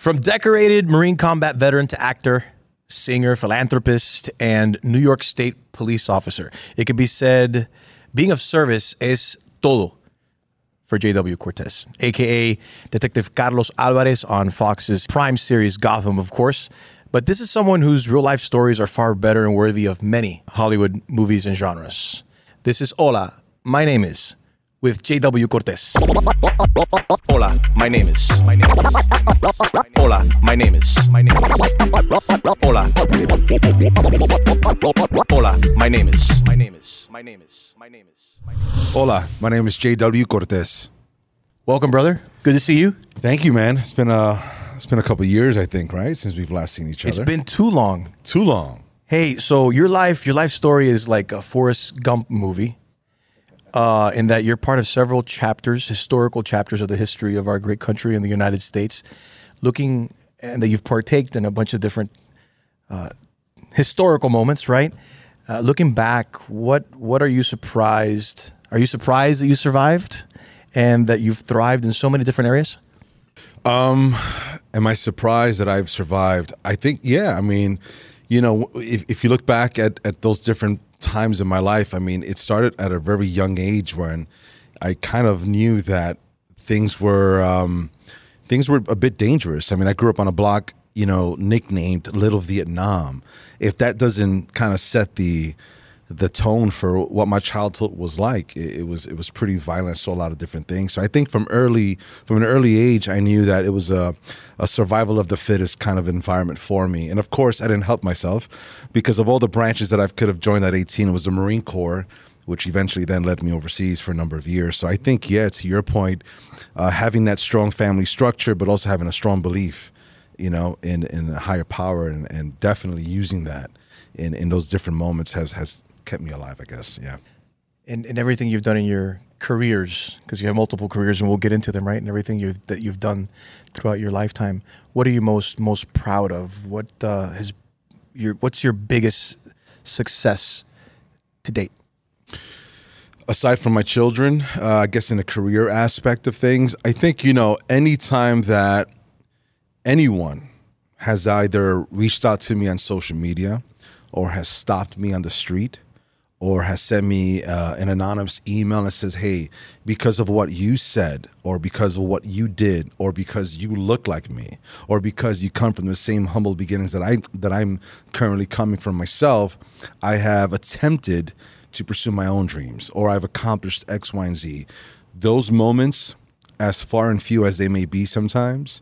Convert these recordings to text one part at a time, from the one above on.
From decorated Marine combat veteran to actor, singer, philanthropist, and New York State police officer, it could be said being of service es todo for J.W. Cortez, a.k.a. Detective Carlos Alvarez on Fox's Prime series Gotham, of course. But this is someone whose real-life stories are far better and worthy of many Hollywood movies and genres. This is Hola, my name is, with J.W. Cortez. Hola, my name is. Hola, my name is. Hola. Hola, my name is. Hola, my name is J.W. Cortez. Welcome, brother. Good to see you. Thank you, man. It's been a couple of years, I think, right, since we've last seen each other. It's been too long. Too long. Hey, so your life story is like a Forrest Gump movie, in that you're part of several chapters, historical chapters of the history of our great country in the United States, and that you've partaked in a bunch of different historical moments, right? Looking back, what are you surprised? Are you surprised that you survived and that you've thrived in so many different areas? Am I surprised that I've survived? I think, yeah. I mean, if you look back at those different times in my life, I mean, it started at a very young age when I kind of knew that things were a bit dangerous. I mean, I grew up on a block, nicknamed Little Vietnam. If that doesn't kind of set the tone for what my childhood was like, it was pretty violent. Saw a lot of different things. So I think from an early age, I knew that it was a survival of the fittest kind of environment for me. And of course, I didn't help myself because of all the branches that I could have joined at 18. It was the Marine Corps, which eventually then led me overseas for a number of years. So I think, yeah, to your point, having that strong family structure, but also having a strong belief, in a higher power and definitely using that in those different moments has kept me alive, I guess. Yeah. And everything you've done in your careers, because you have multiple careers and we'll get into them, right? And everything that you've done throughout your lifetime, what are you most proud of? What's your biggest success to date? Aside from my children, I guess in the career aspect of things, I think, anytime that anyone has either reached out to me on social media or has stopped me on the street or has sent me an anonymous email that says, hey, because of what you said or because of what you did or because you look like me or because you come from the same humble beginnings that I'm currently coming from myself, I have attempted to pursue my own dreams or I've accomplished X, Y, and Z. Those moments, as far and few as they may be sometimes,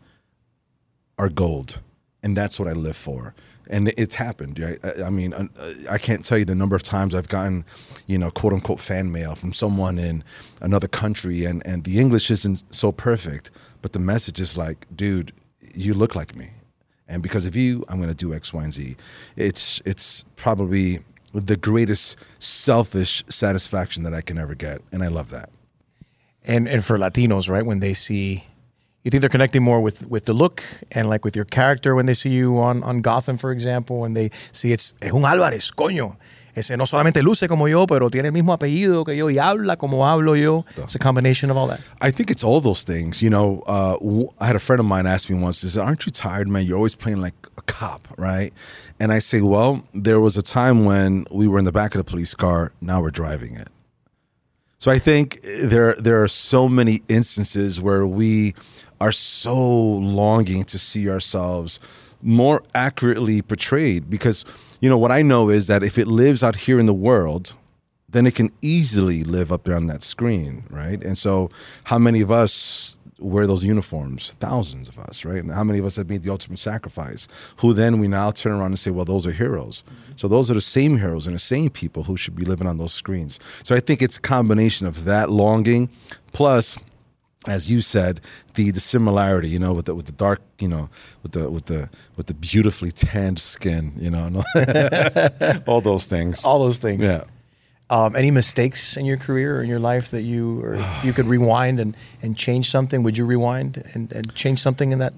are gold. And that's what I live for. And it's happened. Right? I mean, I can't tell you the number of times I've gotten, quote unquote fan mail from someone in another country and the English isn't so perfect, but the message is like, dude, you look like me. And because of you, I'm going to do X, Y, and Z. It's probably the greatest selfish satisfaction that I can ever get. And I love that. And for Latinos, right, when they see, you think they're connecting more with the look and like with your character when they see you on Gotham, for example, when they see es un Álvarez, coño. Ese no solamente luce como yo, pero tiene el mismo apellido que yo y habla como hablo yo. It's a combination of all that. I think it's all those things. I had a friend of mine ask me once, he said, aren't you tired, man? You're always playing like a cop, right? And I say, well, there was a time when we were in the back of the police car. Now we're driving it. So I think there are so many instances where we are so longing to see ourselves more accurately portrayed because, what I know is that if it lives out here in the world, then it can easily live up there on that screen, right? And so how many of us wear those uniforms? Thousands of us, right? And how many of us have made the ultimate sacrifice, who then we now turn around and say, well, those are heroes. Mm-hmm. So those are the same heroes and the same people who should be living on those screens. So I think it's a combination of that longing plus, as you said, the similarity, with the dark, with the beautifully tanned skin, all those things. All those things. Yeah. Any mistakes in your career or in your life that if you could rewind and change something, would you rewind and change something in that?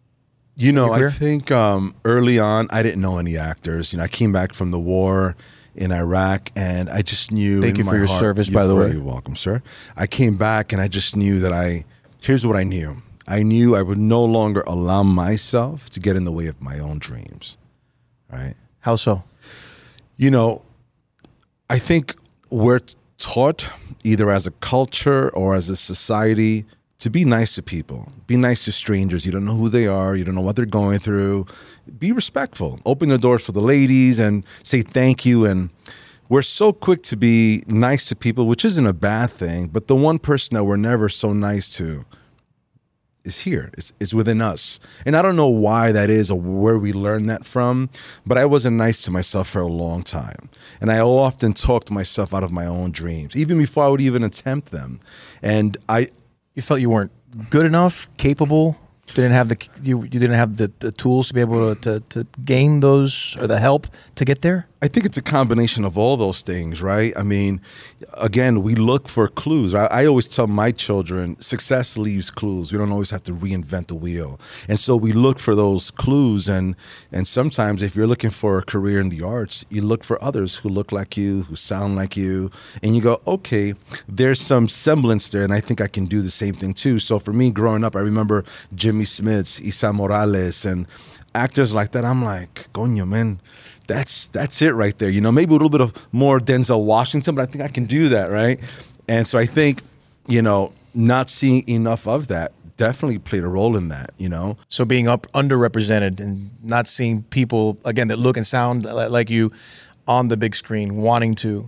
I think early on, I didn't know any actors. I came back from the war in Iraq, and I just knew. Thank you for your service, by the way. You're welcome, sir. I came back, and I just knew that here's what I knew. I knew I would no longer allow myself to get in the way of my own dreams, right? How so? You know, I think we're taught either as a culture or as a society to be nice to people, be nice to strangers. You don't know who they are. You don't know what they're going through. Be respectful. Open the doors for the ladies and say thank you. And we're so quick to be nice to people, which isn't a bad thing. But the one person that we're never so nice to is here. It's within us. And I don't know why that is or where we learned that from, but I wasn't nice to myself for a long time. And I often talked myself out of my own dreams, even before I would even attempt them. And You felt you weren't good enough, capable, didn't have you didn't have the tools to be able to gain those, or the help to get there? I think it's a combination of all those things, right? I mean, again, we look for clues. I always tell my children, success leaves clues. We don't always have to reinvent the wheel. And so we look for those clues. And sometimes if you're looking for a career in the arts, you look for others who look like you, who sound like you. And you go, okay, there's some semblance there. And I think I can do the same thing too. So for me growing up, I remember Jimmy Smits, Isa Morales, and actors like that. I'm like, coño, man. That's it right there. You know, maybe a little bit of more Denzel Washington, but I think I can do that, right? And so I think, you know, not seeing enough of that definitely played a role in that, you know? So being underrepresented and not seeing people, again, that look and sound like you on the big screen, wanting to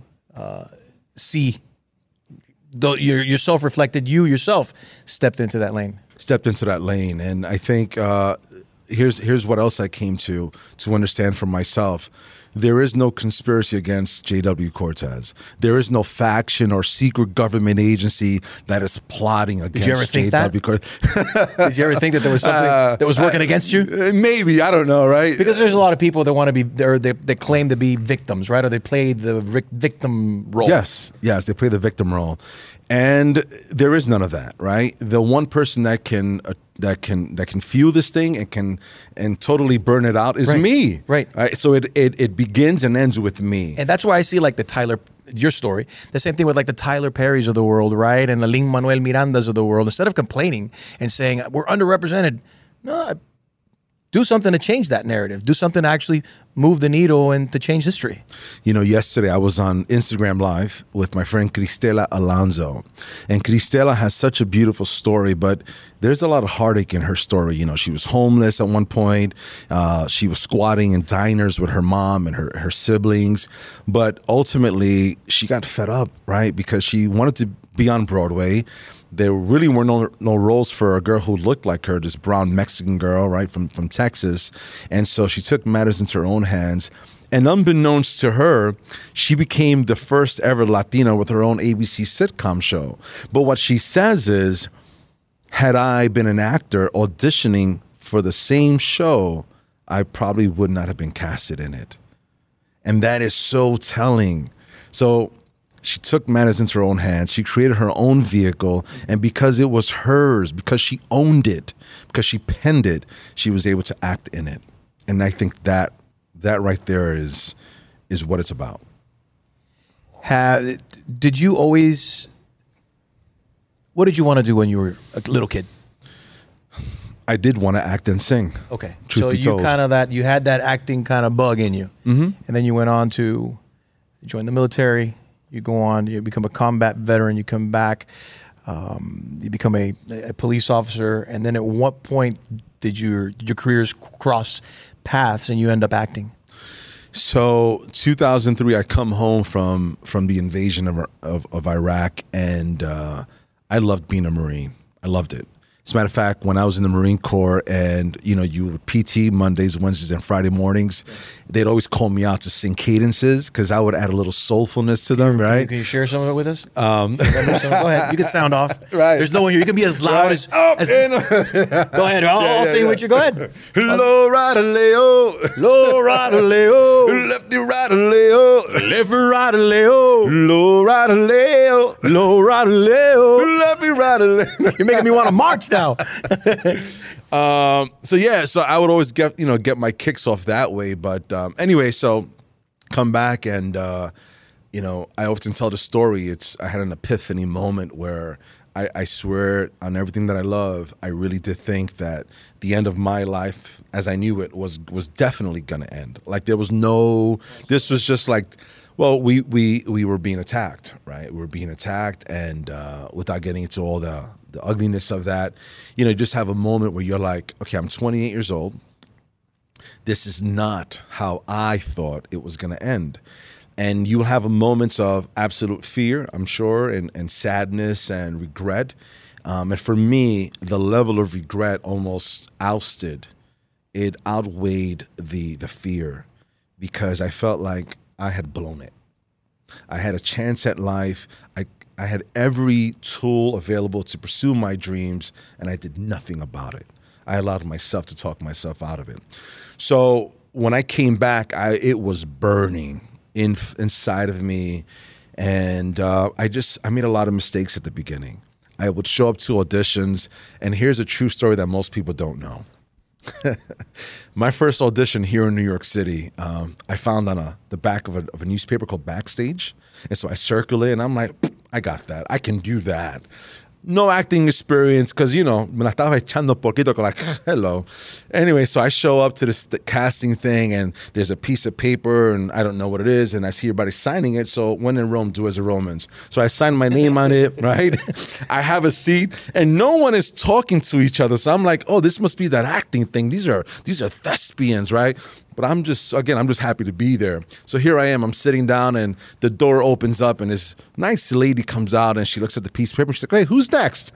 see your self-reflected, you yourself stepped into that lane. And I think here's what else I came to understand for myself. There is no conspiracy against J.W. Cortez. There is no faction or secret government agency that is plotting against J.W. Cortez. Did you ever think that there was something that was working against you? Maybe, I don't know, right? Because there's a lot of people that want to be, they claim to be victims, right? Or they play the victim role. Yes, they play the victim role. And there is none of that, right? The one person that can fuel this thing and totally burn it out is me. Right. So it begins and ends with me. And that's why I see like your story, the same thing with like the Tyler Perrys of the world, right? And the Lin-Manuel Mirandas of the world. Instead of complaining and saying we're underrepresented, no, do something to change that narrative. Do something to actually move the needle and to change history. You know, yesterday I was on Instagram Live with my friend Cristela Alonso. And Cristela has such a beautiful story, but there's a lot of heartache in her story. You know, she was homeless at one point. She was squatting in diners with her mom and her siblings. But ultimately, she got fed up, right? Because she wanted to be on Broadway. There really were no roles for a girl who looked like her, this brown Mexican girl, right, from Texas. And so she took matters into her own hands. And unbeknownst to her, she became the first ever Latina with her own ABC sitcom show. But what she says is, had I been an actor auditioning for the same show, I probably would not have been casted in it. And that is so telling. So she took matters into her own hands. She created her own vehicle. And because it was hers, because she owned it, because she penned it, she was able to act in it. And I think that right there is what it's about. Did you always... What did you want to do when you were a little kid? I did want to act and sing. Okay. Truth be told. You had that acting kind of bug in you. Mm-hmm. And then you went on to join the military. You go on, you become a combat veteran, you come back, you become a police officer. And then at what point did your careers cross paths and you end up acting? So 2003, I come home from the invasion of Iraq, and I loved being a Marine. I loved it. As a matter of fact, when I was in the Marine Corps and, you know, you would PT Mondays, Wednesdays, and Friday mornings, they'd always call me out to sing cadences because I would add a little soulfulness to them, right? Can you share some of it with us? Go ahead. You can sound off. Right. There's no one here. You can be as loud as... Go ahead. I'll sing with you. Go ahead. Low rider Leo. Low rider Leo. Lefty rider Leo. Lefty rider Leo. Low rider Leo. Low rider Leo. Lefty rider Leo. You're making me want to march now. So I would always get my kicks off that way. But anyway, so come back and I often tell the story. I had an epiphany moment where I swear on everything that I love, I really did think that the end of my life, as I knew it, was definitely going to end. Like there was no, this was just like, well, we were being attacked, right? We were being attacked, and without getting into all the ugliness of that, you know, you just have a moment where you're like, okay, I'm 28 years old. This is not how I thought it was going to end. And you will have moments of absolute fear, I'm sure, and sadness and regret. And for me, the level of regret almost outweighed the fear, because I felt like I had blown it. I had a chance at life. I had every tool available to pursue my dreams, and I did nothing about it. I allowed myself to talk myself out of it. So when I came back, it was burning inside of me, and I made a lot of mistakes at the beginning. I would show up to auditions, and here's a true story that most people don't know. My first audition here in New York City, I found on the back of a newspaper called Backstage, and so I circle it, and I'm like, I got that. I can do that. No acting experience, because, you know, me la estaba echando poquito, like, hello. Anyway, so I show up to this casting thing, and there's a piece of paper, and I don't know what it is, and I see everybody signing it. So when in Rome, do as the Romans. So I sign my name on it, right? I have a seat, and no one is talking to each other. So I'm like, oh, this must be that acting thing. These are thespians, right? But I'm just happy to be there. So here I am, I'm sitting down, and the door opens up, and this nice lady comes out, and she looks at the piece of paper, and she's like, hey, who's next?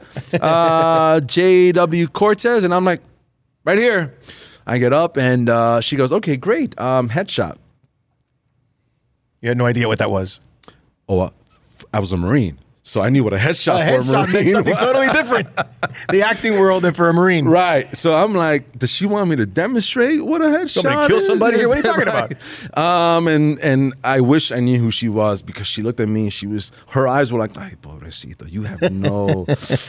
J.W. Cortez. And I'm like, right here. I get up, and she goes, okay, great, headshot. You had no idea what that was. Oh, I was a Marine. So I knew what a headshot for a Marine meant something totally different. The acting world and for a Marine. Right. So I'm like, does she want me to demonstrate what a headshot Somebody kill somebody here? What are you talking about? And I wish I knew who she was, because she looked at me and her eyes were like, ay, pobrecito, you have no...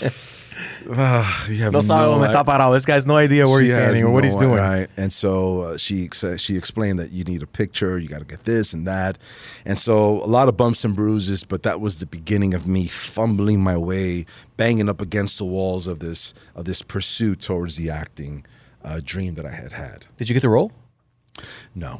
no sabe dónde está parado. This guy has no idea where he's standing or what he's doing. Right. And so she explained that you need a picture, you got to get this and that. And so a lot of bumps and bruises, but that was the beginning of me fumbling my way, banging up against the walls of this pursuit towards the acting dream that I had. Did you get the role? No.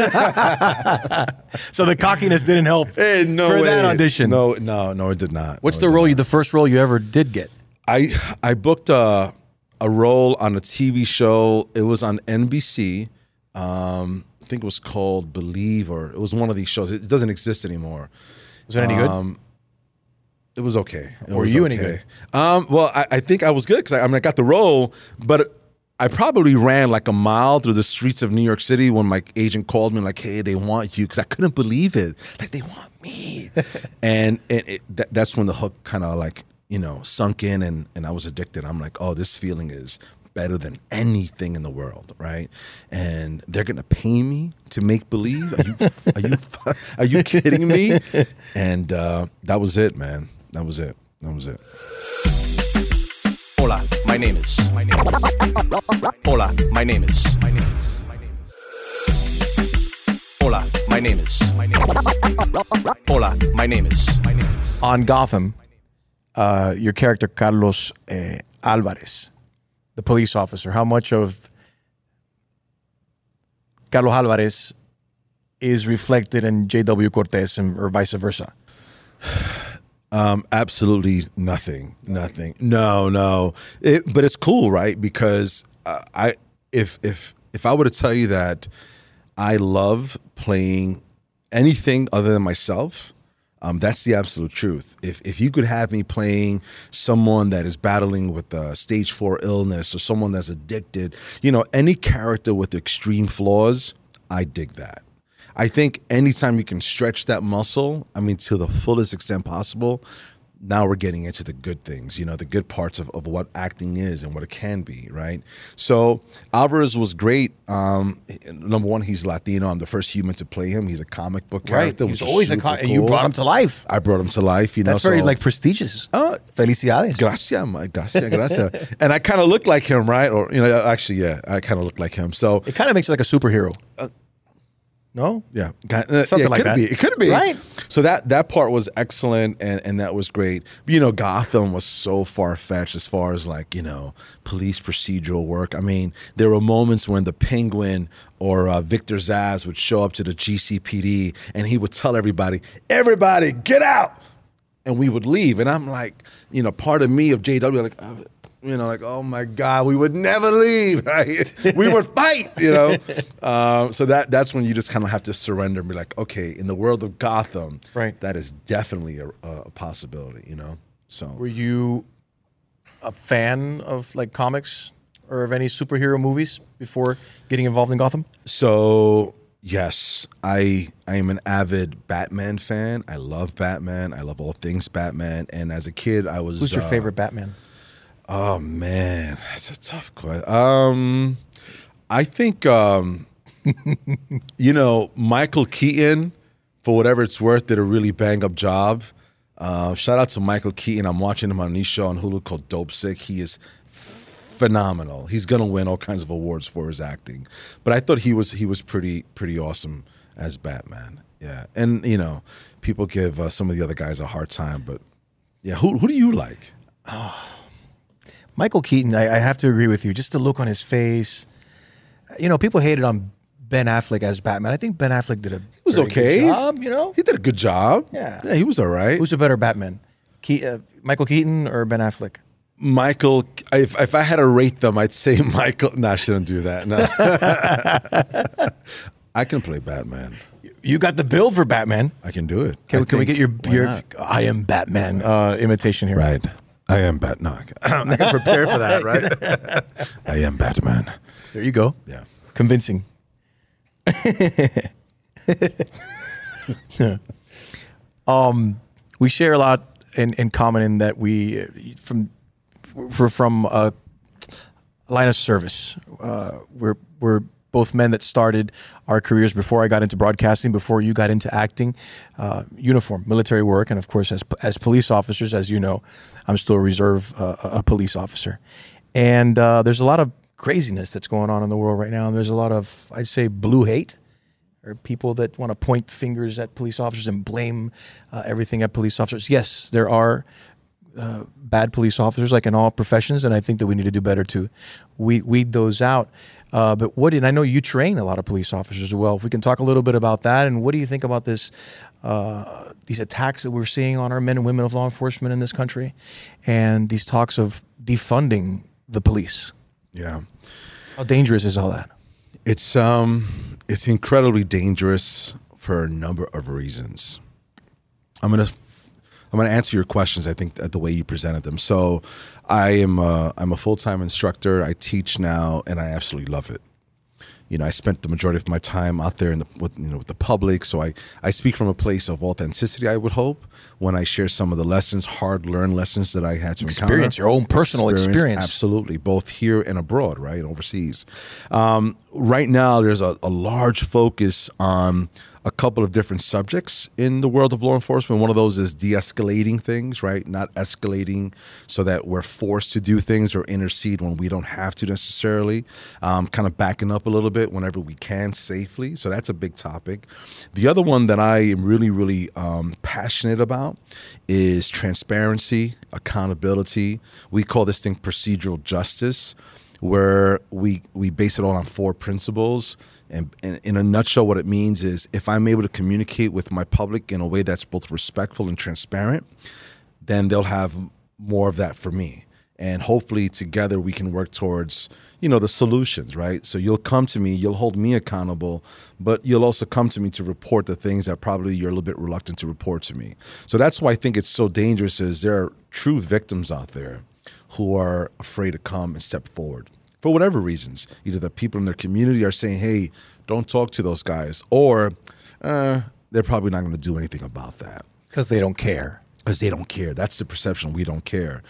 So the cockiness didn't help for that audition. No, it did not. What's the first role you ever did get? I booked a role on a TV show. It was on NBC. I think it was called Believe, or it was one of these shows. It doesn't exist anymore. Was it any good? It was okay. Were you any good? Well, I think I was good, because I got the role, but I probably ran like a mile through the streets of New York City when my agent called me like, hey, they want you, because I couldn't believe it. Like, they want me. and that's when the hook kind of like, you know, sunk in, and I was addicted. I'm like, oh, this feeling is better than anything in the world, right? And they're gonna pay me to make believe. Are you kidding me? And that was it, man. That was it. Hola, my name is. Hola, my name is. Hola, my name is. Hola, my name is. On Gotham, your character Carlos Alvarez, the police officer, how much of Carlos Alvarez is reflected in J.W. Cortez or vice versa? Absolutely nothing. No. But it's cool, right? Because if I were to tell you that I love playing anything other than myself, that's the absolute truth. If you could have me playing someone that is battling with stage 4 illness, or someone that's addicted, you know, any character with extreme flaws, I dig that. I think anytime you can stretch that muscle, I mean, to the fullest extent possible, now we're getting into the good things, you know, the good parts of what acting is and what it can be, right? So Alvarez was great. Number one, he's Latino. I'm the first human to play him. He's a comic book character. Right. He's always cool. You brought him to life. I brought him to life. You know, that's very prestigious. Felicidades. Gracias. And I kind of look like him, right? Or, you know, actually, yeah, I kind of look like him. So it kind of makes you like a superhero. No? Yeah, Something like that. It could be. Right. So that part was excellent, and that was great. But, you know, Gotham was so far fetched as far as like, you know, police procedural work. I mean, there were moments when the Penguin or Victor Zsasz would show up to the GCPD and he would tell everybody, get out, and we would leave. And I'm like, you know, part of me of JW like. You know, like, oh my God, we would never leave, right? We would fight, you know? So that's when you just kind of have to surrender and be like, okay, in the world of Gotham, right, that is definitely a possibility, you know? So were you a fan of like comics or of any superhero movies before getting involved in Gotham? So yes, I am an avid Batman fan. I love Batman. I love all things Batman. And as a kid, I was... Who's your favorite Batman? Oh man, that's a tough question. I think you know, Michael Keaton, for whatever it's worth, did a really bang up job. Shout out to Michael Keaton. I'm watching him on a new show on Hulu called Dope Sick. He is phenomenal. He's gonna win all kinds of awards for his acting. But I thought he was pretty awesome as Batman. Yeah, and you know, people give some of the other guys a hard time, but yeah, who do you like? Michael Keaton, I have to agree with you. Just the look on his face. You know, people hated on Ben Affleck as Batman. I think Ben Affleck did a okay good job, you know? He did a good job. Yeah. Yeah, he was all right. Who's a better Batman? Michael Keaton or Ben Affleck? Michael, if I had to rate them, I'd say Michael. No, I shouldn't do that. No. I can play Batman. You got the build for Batman. I can do it. Can we get your I am Batman imitation here? Right. I am Batman. I'm not prepared for that, right? I am Batman. There you go. Yeah. Convincing. We share a lot in common in that we're from a line of service. We're both men that started our careers before I got into broadcasting, before you got into acting, uniform, military work, and of course as police officers, as you know, I'm still a reserve a police officer. And there's a lot of craziness that's going on in the world right now, and there's a lot of, I'd say, blue hate, or people that want to point fingers at police officers and blame everything at police officers. Yes, there are bad police officers, like in all professions, and I think that we need to do better to weed those out. But and I know you train a lot of police officers as well. If we can talk a little bit about that, and what do you think about this, these attacks that we're seeing on our men and women of law enforcement in this country, and these talks of defunding the police? Yeah. How dangerous is all that? It's incredibly dangerous for a number of reasons. I'm gonna answer your questions, I think, the way you presented them. So I'm a full-time instructor. I teach now, and I absolutely love it. You know, I spent the majority of my time out there with the public. So I speak from a place of authenticity, I would hope, when I share some of the lessons, hard-learned lessons that I had to experience, your own personal experience. Absolutely, both here and abroad, right, overseas. Right now, there's a large focus on a couple of different subjects in the world of law enforcement. One of those is de-escalating things, right? Not escalating so that we're forced to do things or intercede when we don't have to necessarily. Kind of backing up a little bit whenever we can safely. So that's a big topic. The other one that I am really, really passionate about is transparency, accountability. We call this thing procedural justice, where we base it all on 4 principles. And in a nutshell, what it means is if I'm able to communicate with my public in a way that's both respectful and transparent, then they'll have more of that for me. And hopefully together we can work towards, the solutions, right? So you'll come to me, you'll hold me accountable, but you'll also come to me to report the things that probably you're a little bit reluctant to report to me. So that's why I think it's so dangerous, is there are true victims out there who are afraid to come and step forward. For whatever reasons, either the people in their community are saying, hey, don't talk to those guys, or they're probably not going to do anything about that. Because they don't care. Because they don't care. That's the perception. We don't care.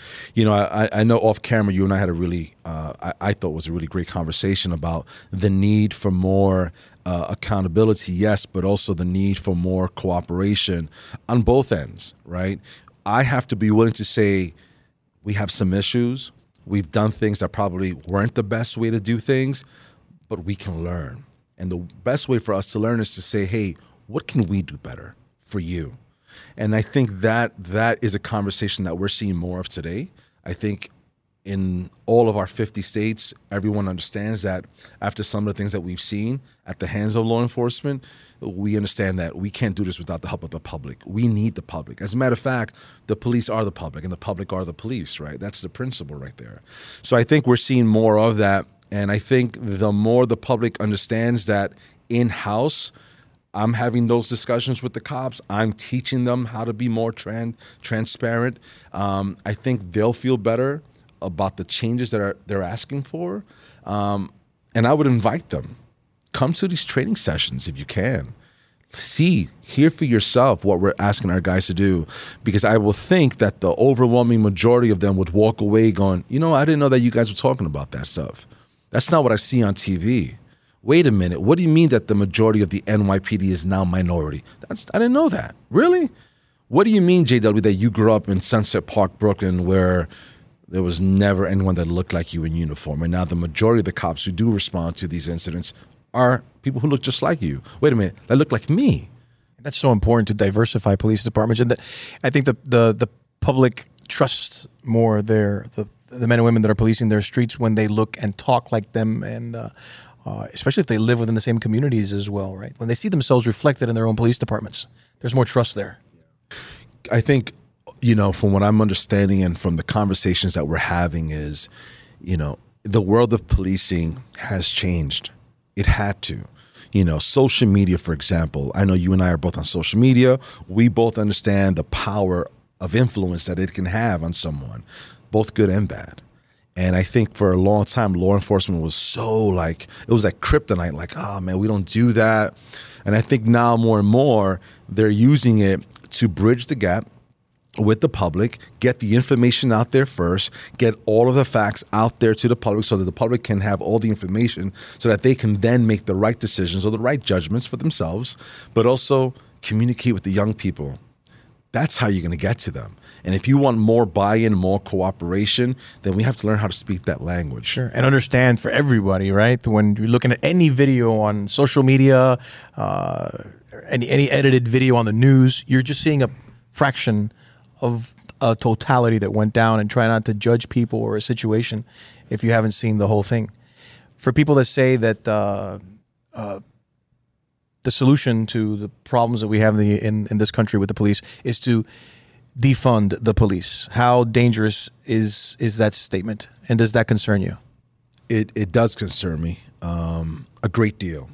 I know off camera, you and I had a really, I thought was a really great conversation about the need for more accountability, yes, but also the need for more cooperation on both ends, right? I have to be willing to say we have some issues. We've done things that probably weren't the best way to do things, but we can learn. And the best way for us to learn is to say, hey, what can we do better for you? And I think that is a conversation that we're seeing more of today. I think in all of our 50 states, everyone understands that after some of the things that we've seen at the hands of law enforcement, we understand that we can't do this without the help of the public. We need the public. As a matter of fact, the police are the public and the public are the police, right? That's the principle right there. So I think we're seeing more of that. And I think the more the public understands that in-house, I'm having those discussions with the cops. I'm teaching them how to be more transparent. I think they'll feel better about the changes that they're asking for. And I would invite them, come to these training sessions if you can. Hear for yourself what we're asking our guys to do, because I will think that the overwhelming majority of them would walk away going, I didn't know that you guys were talking about that stuff. That's not what I see on TV. Wait a minute, what do you mean that the majority of the NYPD is now minority? I didn't know that. Really? What do you mean, JW, that you grew up in Sunset Park, Brooklyn, where there was never anyone that looked like you in uniform, and now the majority of the cops who do respond to these incidents are people who look just like you? Wait a minute, that look like me. That's so important to diversify police departments, and I think the public trusts more the men and women that are policing their streets when they look and talk like them, and especially if they live within the same communities as well, right? When they see themselves reflected in their own police departments, there's more trust there. I think, from what I'm understanding and from the conversations that we're having is, the world of policing has changed. It had to. Social media, for example. I know you and I are both on social media. We both understand the power of influence that it can have on someone, both good and bad. And I think for a long time, law enforcement was it was like kryptonite, like, oh man, we don't do that. And I think now more and more, they're using it to bridge the gap with the public, get the information out there first, get all of the facts out there to the public so that the public can have all the information so that they can then make the right decisions or the right judgments for themselves, but also communicate with the young people. That's how you're going to get to them. And if you want more buy-in, more cooperation, then we have to learn how to speak that language. Sure. And understand for everybody, right? When you're looking at any video on social media, any edited video on the news, you're just seeing a fraction of a totality that went down, and try not to judge people or a situation if you haven't seen the whole thing. For people that say that the solution to the problems that we have in this country with the police is to defund the police, how dangerous is that statement, and does that concern you? It does concern me a great deal.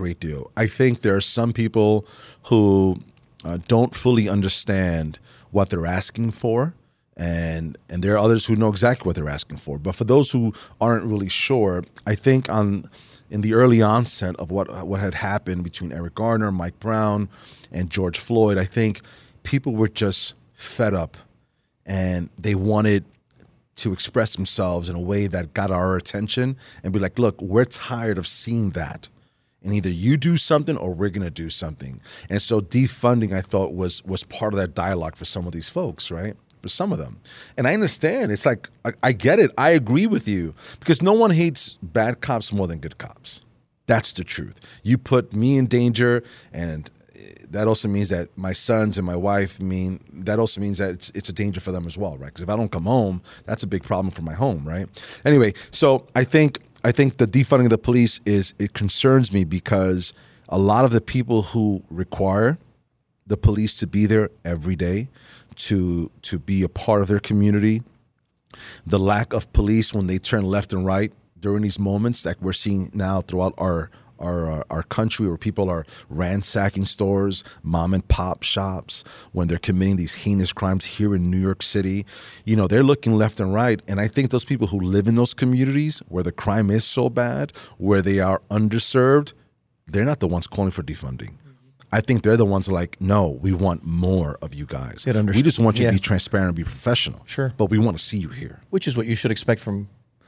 I think there are some people who don't fully understand what they're asking for, and there are others who know exactly what they're asking for. But for those who aren't really sure, I think in the early onset of what had happened between Eric Garner, Mike Brown, and George Floyd, I think people were just fed up, and they wanted to express themselves in a way that got our attention and be like, look, we're tired of seeing that. And either you do something or we're going to do something. And so defunding, I thought, was part of that dialogue for some of these folks, right? For some of them. And I understand. It's like, I get it. I agree with you. Because no one hates bad cops more than good cops. That's the truth. You put me in danger, and that also means that my sons and my wife, that also means that it's a danger for them as well, right? Because if I don't come home, that's a big problem for my home, right? Anyway, so I think the defunding of the police it concerns me, because a lot of the people who require the police to be there every day, to be a part of their community, the lack of police when they turn left and right during these moments that we're seeing now throughout our country, where people are ransacking stores, mom and pop shops, when they're committing these heinous crimes here in New York City. They're looking left and right. And I think those people who live in those communities where the crime is so bad, where they are underserved, they're not the ones calling for defunding. I think they're the ones like, no, we want more of you guys. We just want you to be transparent and be professional. Sure. But we want to see you here. Which is what you should expect from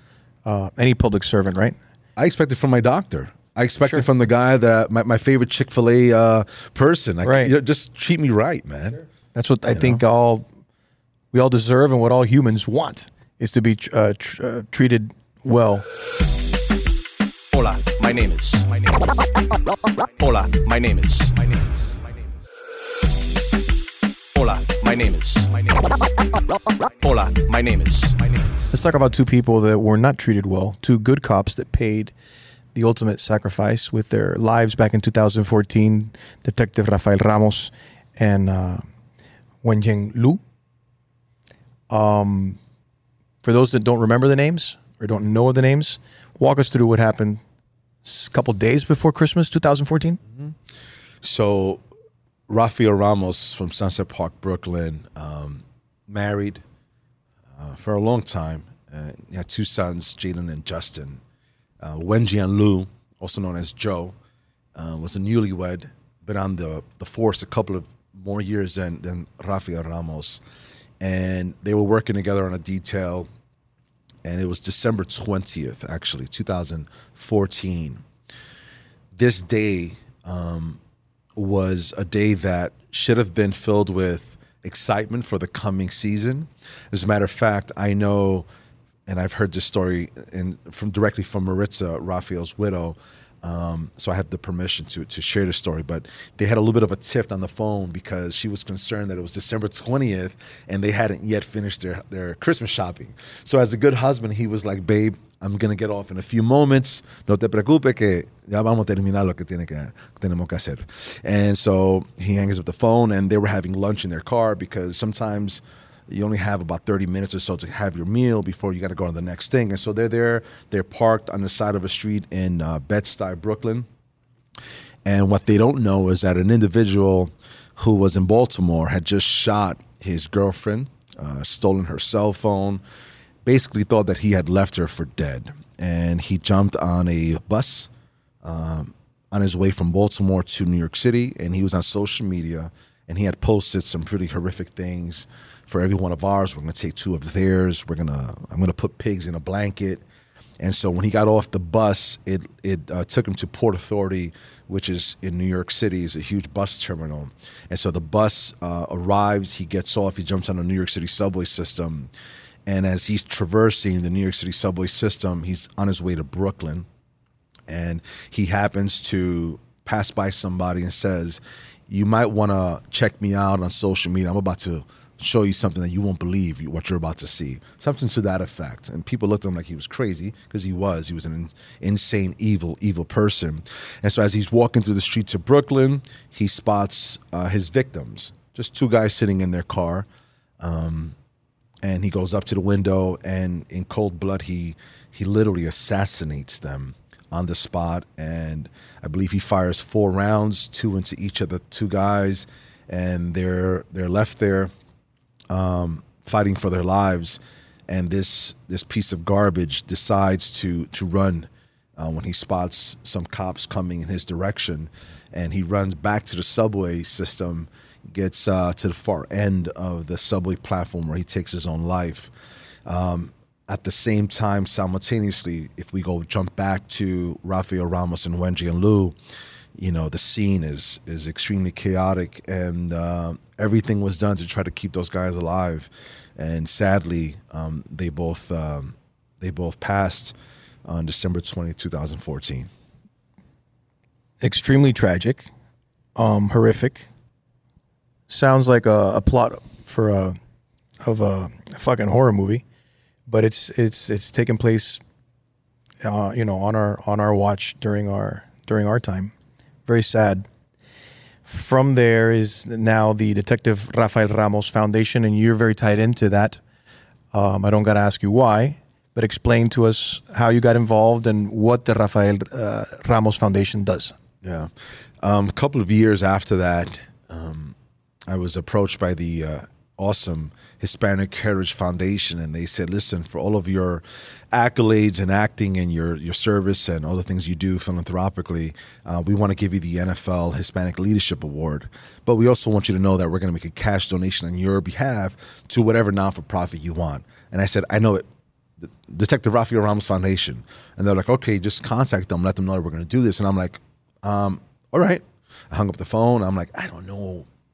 any public servant, right? I expect it from my doctor. I expect it from the guy that my favorite Chick-fil-A person. Right. Just treat me right, man. Sure. That's what I think we all deserve, and what all humans want is to be treated well. Hola, my name is. Hola, my name is. Hola, my name is. Hola, my name is. Let's talk about two people that were not treated well. Two good cops that paid the ultimate sacrifice with their lives back in 2014. Detective Rafael Ramos and Wenjing Lu. For those that don't remember the names or don't know the names, walk us through what happened a couple days before Christmas 2014. Mm-hmm. So Rafael Ramos from Sunset Park, Brooklyn, married for a long time. He had two sons, Jaden and Justin. Wenjian Lu, also known as Joe, was a newlywed, been on the force a couple of more years than Rafael Ramos. And they were working together on a detail, and it was December 20th, actually, 2014. This day was a day that should have been filled with excitement for the coming season. As a matter of fact, I know, and I've heard this story directly from Maritza, Rafael's widow, so I have the permission to share the story. But they had a little bit of a tiff on the phone because she was concerned that it was December 20th and they hadn't yet finished their Christmas shopping. So as a good husband, he was like, babe, I'm going to get off in a few moments. No te preocupes que ya vamos a terminar lo que tenemos que hacer. And so he hangs up the phone, and they were having lunch in their car because sometimes you only have about 30 minutes or so to have your meal before you got to go on the next thing. And so they're there. They're parked on the side of a street in Bed-Stuy, Brooklyn. And what they don't know is that an individual who was in Baltimore had just shot his girlfriend, stolen her cell phone, basically thought that he had left her for dead. And he jumped on a bus on his way from Baltimore to New York City, and he was on social media, and he had posted some pretty horrific things. For every one of ours, we're going to take two of theirs. I'm going to put pigs in a blanket. And so when he got off the bus, it took him to Port Authority, which is in New York City, is a huge bus terminal. And so the bus arrives, he gets off, he jumps on the New York City subway system. And as he's traversing the New York City subway system, he's on his way to Brooklyn. And he happens to pass by somebody and says, you might want to check me out on social media. I'm about to show you something that you won't believe what you're about to see. Something to that effect. And people looked at him like he was crazy, because he was an insane, evil person. And so as he's walking through the streets of Brooklyn, he spots his victims, just two guys sitting in their car. And he goes up to the window, and in cold blood, he literally assassinates them on the spot. And I believe he fires 4 rounds, 2 into each of the two guys, and they're left there fighting for their lives. And this piece of garbage decides to run when he spots some cops coming in his direction, and he runs back to the subway system, gets to the far end of the subway platform where he takes his own life. At the same time, simultaneously, if we jump back to Rafael Ramos and Wenjian Lu, the scene is extremely chaotic, and everything was done to try to keep those guys alive. And sadly, they both passed on December 20, 2014. Extremely tragic, horrific. Sounds like a plot of a fucking horror movie, but it's taken place, on our watch during our time. Very sad. From there is now the Detective Rafael Ramos Foundation, and you're very tied into that. I don't got to ask you why, but explain to us how you got involved and what the Rafael Ramos Foundation does. Yeah. A couple of years after that, I was approached by the awesome Hispanic Heritage Foundation, and they said, listen, for all of your accolades and acting and your service and all the things you do philanthropically, we want to give you the NFL Hispanic Leadership Award. But we also want you to know that we're going to make a cash donation on your behalf to whatever non-for-profit you want. And I said, I know it. The Detective Rafael Ramos Foundation. And they're like, okay, just contact them, let them know that we're going to do this. And I'm like, all right. I hung up the phone. I'm like, I don't know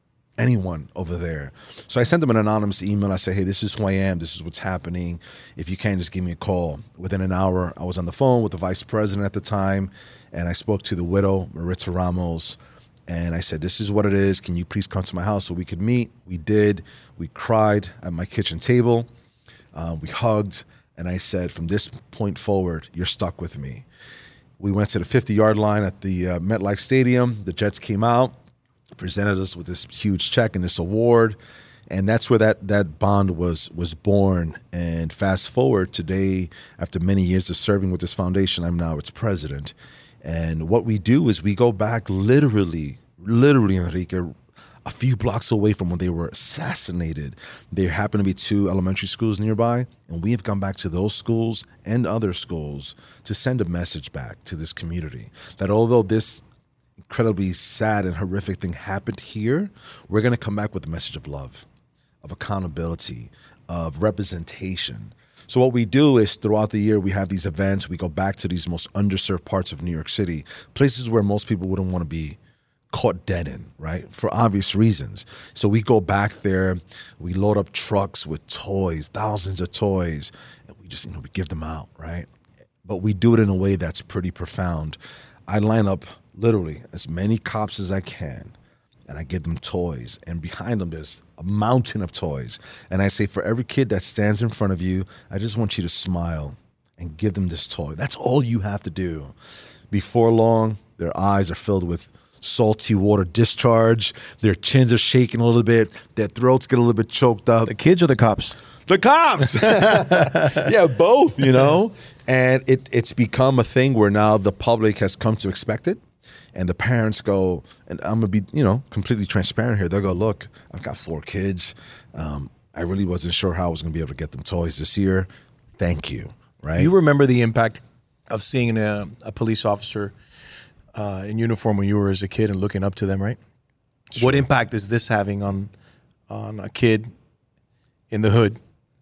anyone over there. So I sent them an anonymous email. I said, hey, this is who I am. This is what's happening. If you can, just give me a call. Within an hour, I was on the phone with the vice president at the time, and I spoke to the widow, Maritza Ramos, and I said, this is what it is. Can you please come to my house so we could meet? We did. We cried at my kitchen table. We hugged. And I said, from this point forward, you're stuck with me. We went to the 50-yard line at the MetLife Stadium. The Jets came out, presented us with this huge check and this award. And that's where that bond was born. And fast forward today, after many years of serving with this foundation, I'm now its president. And what we do is we go back literally, Enrique, a few blocks away from when they were assassinated. There happen to be 2 elementary schools nearby, and we have gone back to those schools and other schools to send a message back to this community that although this incredibly sad and horrific thing happened here, we're going to come back with a message of love, of accountability, of representation. So what we do is throughout the year, we have these events. We go back to these most underserved parts of New York City, places where most people wouldn't want to be caught dead in, right? For obvious reasons. So we go back there, we load up trucks with toys, thousands of toys, and we just, we give them out, right? But we do it in a way that's pretty profound. I line up literally as many cops as I can, and I give them toys. And behind them, there's a mountain of toys. And I say, for every kid that stands in front of you, I just want you to smile and give them this toy. That's all you have to do. Before long, their eyes are filled with salty water discharge. Their chins are shaking a little bit. Their throats get a little bit choked up. The kids or the cops? The cops. Yeah, both, And it's become a thing where now the public has come to expect it. And the parents go, and I'm going to be, completely transparent here. They'll go, look, I've got 4 kids. I really wasn't sure how I was going to be able to get them toys this year. Thank you, right? You remember the impact of seeing a police officer in uniform when you were as a kid and looking up to them, right? Sure. What impact is this having on a kid in the hood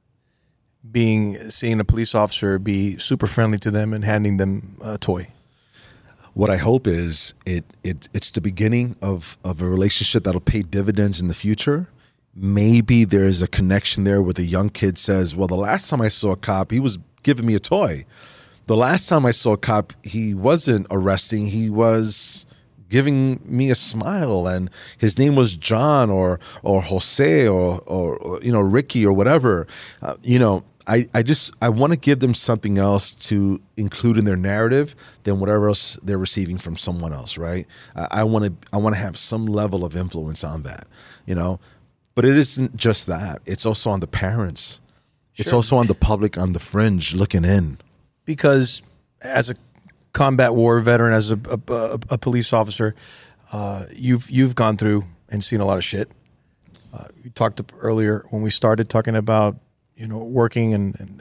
seeing a police officer be super friendly to them and handing them a toy? What I hope is it's the beginning of a relationship that'll pay dividends in the future. Maybe there's a connection there where the young kid says, well, the last time I saw a cop, he was giving me a toy. The last time I saw a cop, he wasn't arresting. He was giving me a smile, and his name was John or Jose or Ricky or whatever. I want to give them something else to include in their narrative than whatever else they're receiving from someone else, right? I want to have some level of influence on that, But it isn't just that. It's also on the parents. Sure. It's also on the public on the fringe looking in. Because as a combat war veteran, as a police officer, you've gone through and seen a lot of shit. You talked earlier when we started talking about working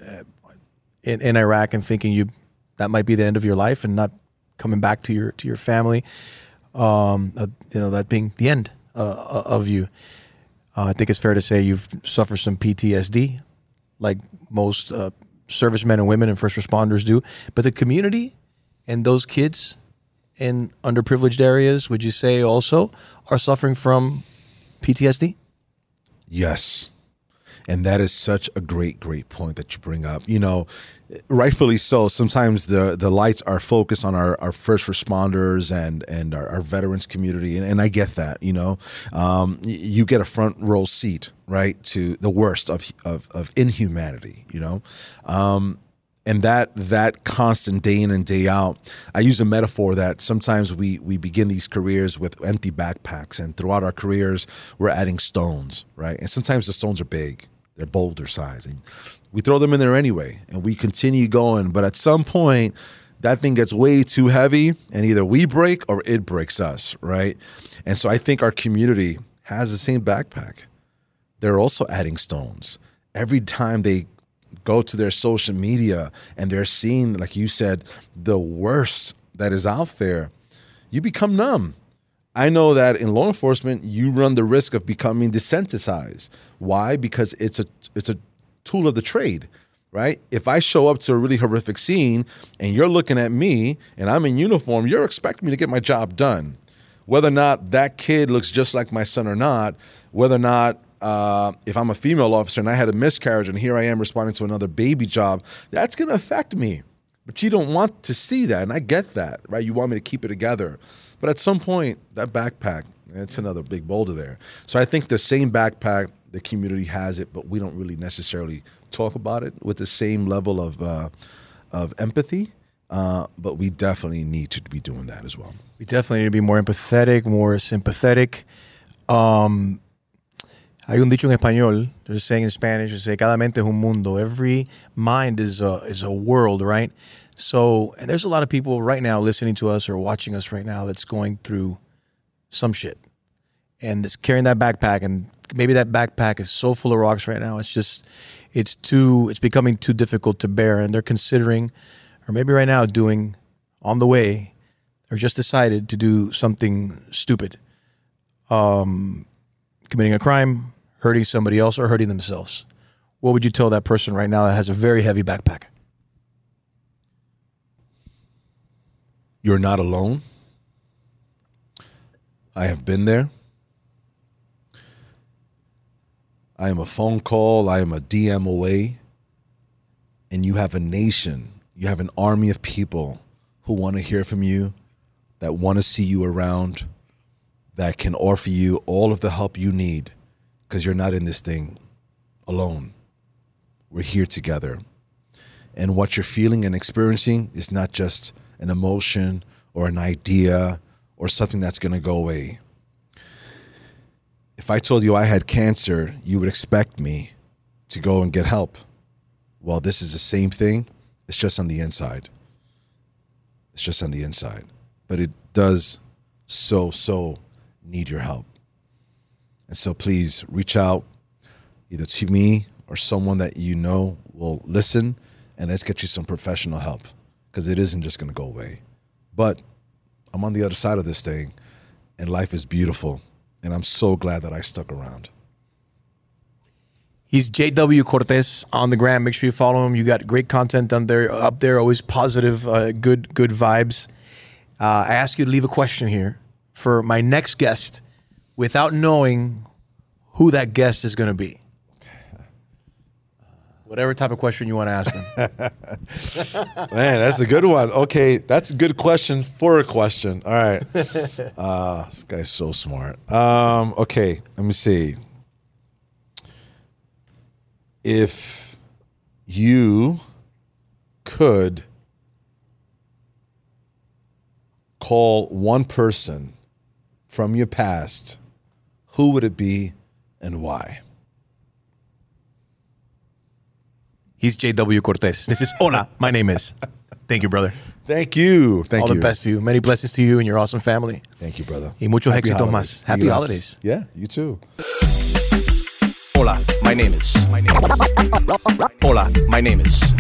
in Iraq and thinking that might be the end of your life and not coming back to your family. That being the end of you. I think it's fair to say you've suffered some PTSD, like most servicemen and women and first responders do. But the community and those kids in underprivileged areas, would you say also are suffering from PTSD? Yes. And that is such a great point that you bring up. Rightfully so. Sometimes the lights are focused on our first responders and our veterans community. And I get that, you get a front row seat, right, to the worst of inhumanity, and that constant day in and day out. I use a metaphor that sometimes we begin these careers with empty backpacks, and throughout our careers, we're adding stones, right? And sometimes the stones are big. They're boulder size. And we throw them in there anyway, and we continue going. But at some point, that thing gets way too heavy, and either we break or it breaks us, right? And so I think our community has the same backpack. They're also adding stones. Every time they go to their social media and they're seeing, like you said, the worst that is out there, you become numb. I know that in law enforcement, you run the risk of becoming desensitized. Why? Because it's a tool of the trade, right? If I show up to a really horrific scene and you're looking at me and I'm in uniform, you're expecting me to get my job done. whether or not that kid looks just like my son or not, whether or not if I'm a female officer and I had a miscarriage and here I am responding to another baby job, that's going to affect me. But you don't want to see that, and I get that, right? You want me to keep it together. But at some point, that backpack, it's another big boulder there. So I think the same backpack, the community has it, but we don't really necessarily talk about it with the same level of empathy. But we definitely need to be doing that as well. We definitely need to be more empathetic, more sympathetic. Hay un dicho en español, there's a saying in Spanish, say, cada mente es un mundo. Every mind is a world, right? So, and there's a lot of people right now listening to us or watching us right now that's going through some shit. And it's carrying that backpack, and maybe that backpack is so full of rocks right now, it's becoming too difficult to bear. And they're considering, or maybe right now doing, on the way, or just decided to do something stupid. Committing a crime, hurting somebody else, or hurting themselves. What would you tell that person right now that has a very heavy backpack? You're not alone. I have been there. I am a phone call. I am a DM away. And you have a nation. You have an army of people who want to hear from you, that want to see you around, that can offer you all of the help you need, because you're not in this thing alone. We're here together. And what you're feeling and experiencing is not just an emotion or an idea or something that's going to go away. If I told you I had cancer, you would expect me to go and get help. Well, this is the same thing. It's just on the inside. It's just on the inside. But it does so need your help. And so please reach out either to me or someone that you know will listen, and let's get you some professional help, because it isn't just going to go away. But I'm on the other side of this thing, and life is beautiful, and I'm so glad that I stuck around. He's JW Cortez on the gram. Make sure you follow him. You got great content up there, always positive, good vibes. I ask you to leave a question here for my next guest without knowing who that guest is going to be. Whatever type of question you want to ask them. Man, that's a good one. Okay, that's a good question for a question. All right. This guy's so smart. Okay, let me see. If you could call one person from your past, who would it be and why? He's JW Cortez. This is Hola, my name is. Thank you, brother. Thank you. Thank you. All the best to you. Many blessings to you and your awesome family. Thank you, brother. Y muchos éxitos más. Happy holidays. Yeah, you too. Hola, my name is. Hola, my name is.